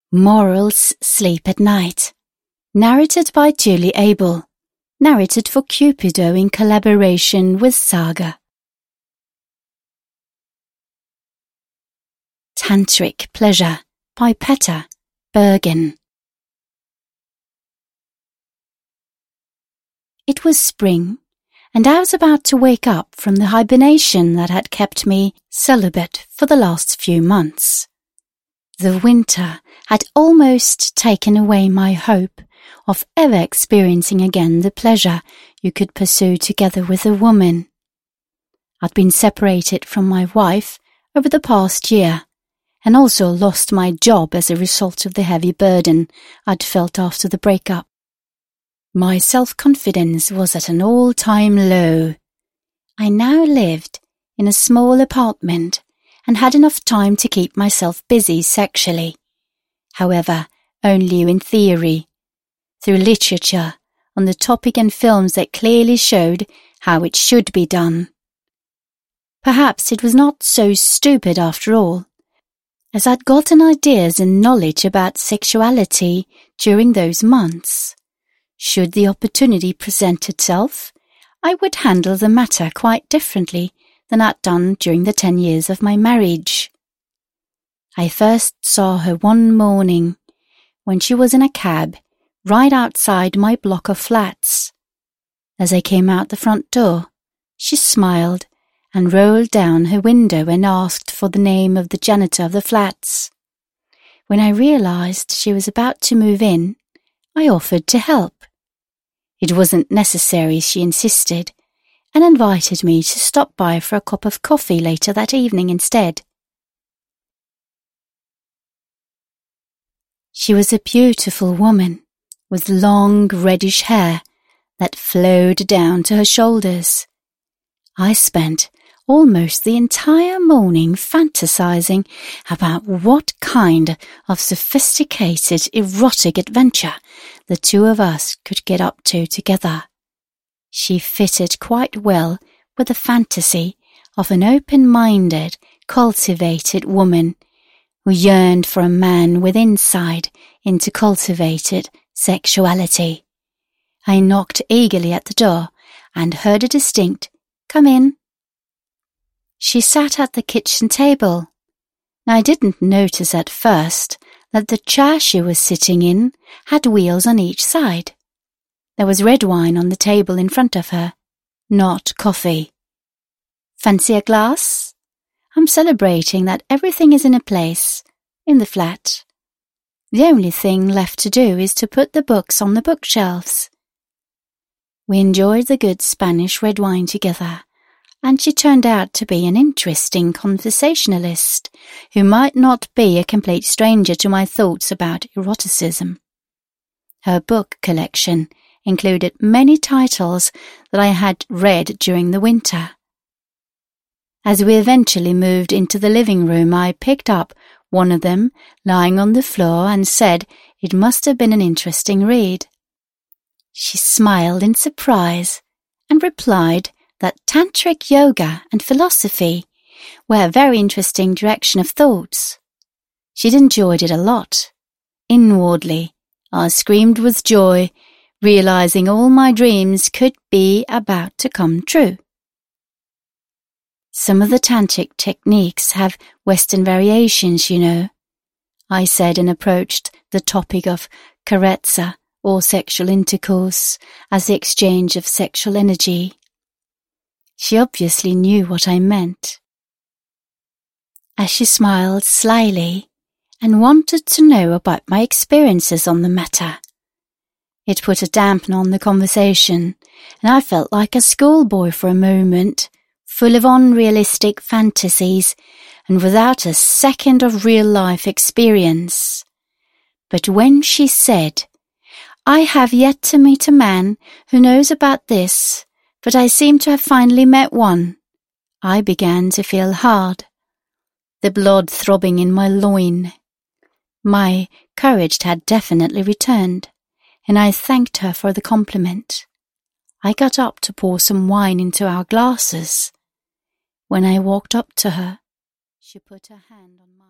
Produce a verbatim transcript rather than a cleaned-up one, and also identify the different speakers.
Speaker 1: Morals Sleep at Night. Narrated by Julie Abel. Narrated for Cupido in collaboration with Saga. Tantric Pleasure by Petter Bergen. It was spring, and I was about to wake up from the hibernation that had kept me celibate for the last few months. The winter had almost taken away my hope of ever experiencing again the pleasure you could pursue together with a woman. I'd been separated from my wife over the past year, and also lost my job as a result of the heavy burden I'd felt after the breakup. My self-confidence was at an all-time low. I now lived in a small apartment and had enough time to keep myself busy sexually. However, only in theory, through literature on the topic and films that clearly showed how it should be done. Perhaps it was not so stupid after all, as I'd gotten ideas and knowledge about sexuality during those months. Should the opportunity present itself, I would handle the matter quite differently than I'd done during the ten years of my marriage. I first saw her one morning when she was in a cab right outside my block of flats. As I came out the front door, she smiled and rolled down her window and asked for the name of the janitor of the flats. When I realized she was about to move in, I offered to help. It wasn't necessary, she insisted, and invited me to stop by for a cup of coffee later that evening instead. She was a beautiful woman with long reddish hair that flowed down to her shoulders. I spent almost the entire morning fantasizing about what kind of sophisticated erotic adventure the two of us could get up to together. She fitted quite well with the fantasy of an open-minded, cultivated woman who yearned for a man with insight into cultivated sexuality. I knocked eagerly at the door and heard a distinct, "Come in." She sat at the kitchen table. I didn't notice at first that the chair she was sitting in had wheels on each side. There was red wine on the table in front of her, not coffee. "Fancy a glass? I'm celebrating that everything is in a place, in the flat. The only thing left to do is to put the books on the bookshelves." We enjoyed the good Spanish red wine together, and she turned out to be an interesting conversationalist who might not be a complete stranger to my thoughts about eroticism. Her book collection included many titles that I had read during the winter. As we eventually moved into the living room, I picked up one of them lying on the floor and said it must have been an interesting read. She smiled in surprise and replied that tantric yoga and philosophy were a very interesting direction of thoughts. She'd enjoyed it a lot. Inwardly, I screamed with joy, realizing all my dreams could be about to come true. Some of the tantric techniques have Western variations, you know, I said, and approached the topic of karezza, or sexual intercourse, as the exchange of sexual energy. She obviously knew what I meant. As she smiled slyly and wanted to know about my experiences on the matter, it put a dampener on the conversation, and I felt like a schoolboy for a moment, full of unrealistic fantasies and without a second of real-life experience. But when she said, "I have yet to meet a man who knows about this, but I seem to have finally met one," I began to feel hard, the blood throbbing in my loin. My courage had definitely returned, and I thanked her for the compliment. I got up to pour some wine into our glasses. When I walked up to her, she put her hand on mine.